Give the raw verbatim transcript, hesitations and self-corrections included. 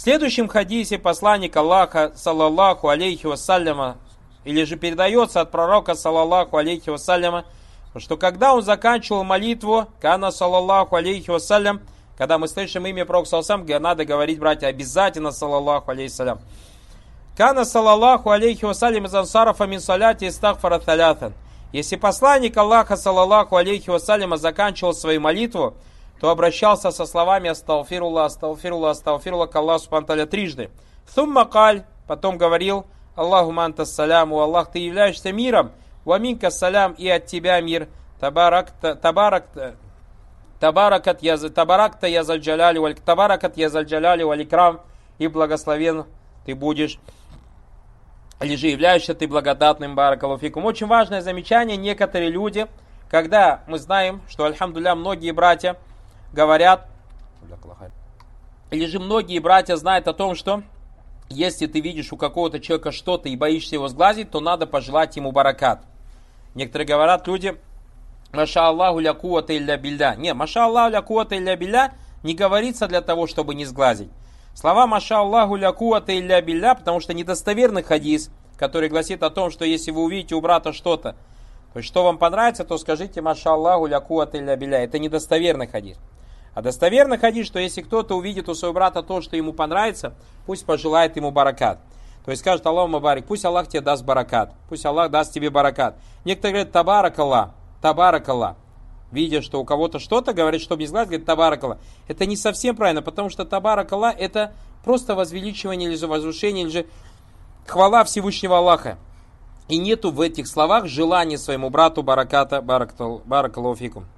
следующем хадисе посланник Аллаха, саллаллаху алейхи вассаляма, или же передается от пророка, саллаллаху алейхи вассаляма, что когда он заканчивал молитву, кана саллаллаху алейхи вассалям, когда мы слышим имя пророка саллаллаху, надо говорить, братья, обязательно саллаллаху алейхи вассалям. Кана саллаллаху алейхи вассалям из ансарафа мин саляти истагфара талятан. Если посланник Аллаха, саллаллаху алейхи вассалям, заканчивал свою молитву, то обращался со словами астагфируллах, астагфируллах, астагфируллах к Аллаху субхану та'аля трижды. Сумма каль, потом говорил, Аллаху антас саляму, Аллах, ты являешься миром, ва минка салям, и от тебя мир, табаракта, табаракта, табаракат я табаракта я зальджаляли валь табаракат я зальджаляли валикрам, и благословен ты будешь, или же являешься ты благодатным, баракаллаху фикум. Очень важное замечание. Некоторые люди, когда мы знаем, что, альхамдулилля, многие братья говорят, или же многие братья знают о том, что если ты видишь у какого-то человека что-то и боишься его сглазить, то надо пожелать ему баракат. Некоторые говорят люди, маша Аллаху ля куввата илля билля. Не, маша Аллаху ля куввата илля билля не говорится для того, чтобы не сглазить. Слова маша Аллаху ля куввата илля билля, потому что недостоверный хадис, который гласит о том, что если вы увидите у брата что-то, то есть что вам понравится, то скажите маша Аллаху ля куввата илля билля. Это недостоверный хадис. А достоверный хадис, что если кто-то увидит у своего брата то, что ему понравится, пусть пожелает ему баракат. То есть скажет Аллаху мабарик, пусть Аллах тебе даст баракат. Пусть Аллах даст тебе баракат. Некоторые говорят табаракаллах, табаракаллах. Видя, что у кого-то что-то, говорит, чтобы не сглазить, говорит табаракаллах. Это не совсем правильно, потому что табаракаллах это просто возвеличивание или же возвышение, или же хвала Всевышнего Аллаха. И нету в этих словах желания своему брату бараката, баракаллаху фикум.